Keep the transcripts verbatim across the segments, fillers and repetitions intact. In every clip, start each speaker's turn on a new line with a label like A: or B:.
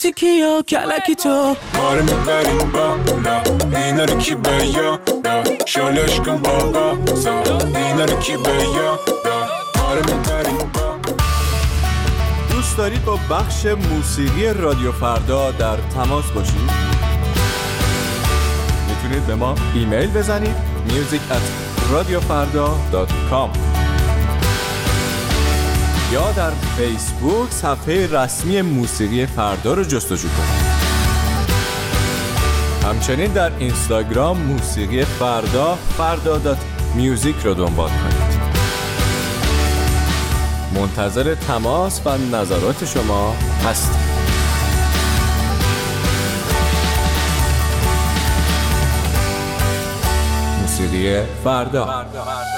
A: تیکی یا کلکی تو
B: ماره میبریم بالا اینا رو کی بیا شالش کن بابا سا اینا رو کی بیا ماره میبریم بالا.
C: دوست دارید با بخش موسیقی رادیو فردا در تماس باشید؟ میتونید به ما ایمیل بزنید music at radiofarda dot com یا در فیسبوک صفحه رسمی موسیقی فردا رو جستجو کنید. همچنین در اینستاگرام موسیقی فردا فردا دات میوزیک رو دنبال کنید. منتظر تماس و نظرات شما هستم. موسیقی فردا.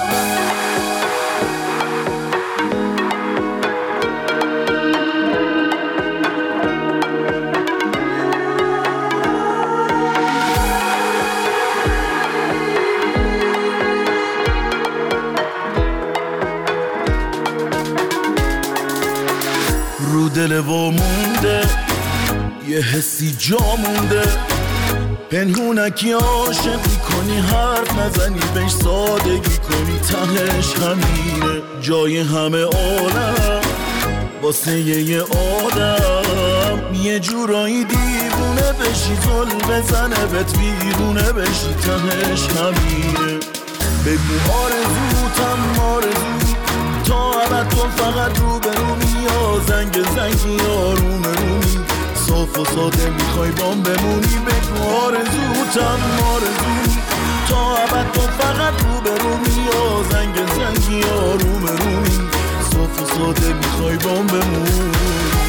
D: رو دل و مونده یه حسی جا مونده پنهونکی عاشقی کنی حرف نزنی بهش سادگی کنی تهش همینه جای همه عالم واسه یه آدم یه جورایی دیوونه بشی زل بزنه بهت ویرونه بشی تهش همینه بگو آرزوتم آرزو تا ابد تو فقط رو به رو یا زنگ زنگی آروم رومی صاف و ساده میخوای بام بمونی بگو آرزوتم آرزو تا ابد تو فقط رو به رو یا زنگ زنگی آروم رومی صاف و ساده میخوای بام بمونی